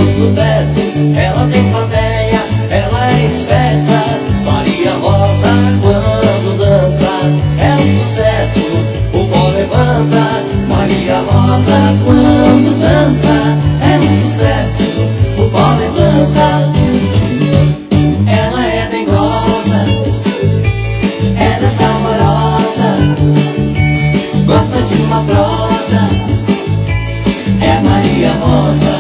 chegando perto, ela tem plateia, ela é esperta. Maria Rosa, quando dança, é um sucesso, o pó levanta. Maria Rosa, quando dança, é um sucesso, o pó levanta. Ela é dengosa, ela é saborosa, gosta de uma prosa, é Maria Rosa.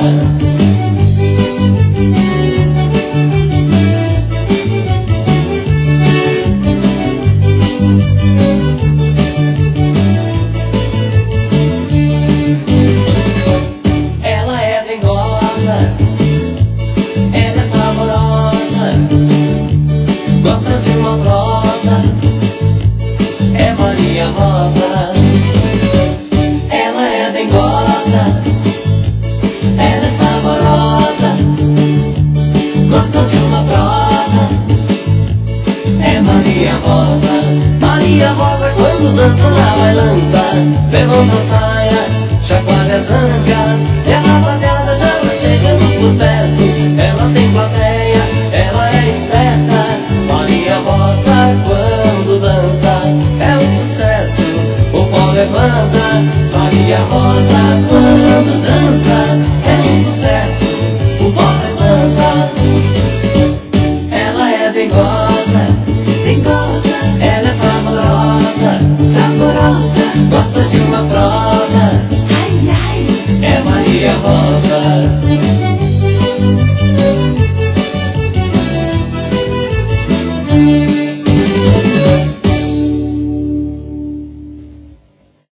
Ela é dengosa, ela é saborosa, gosta de uma prosa, é Maria Rosa. Ela é dengosa, ela é saborosa, gosta de uma prosa, é Maria Rosa. Maria Rosa quando dança na bailanta, levanta a saia, chacoalha as ancas, e a rapaziada já vai chegando por perto. Ela tem plateia, ela é esperta. Maria Rosa quando dança, é um sucesso, o pó levanta. Maria Rosa quando dança, é um sucesso, o pó levanta. Ela é dengosa.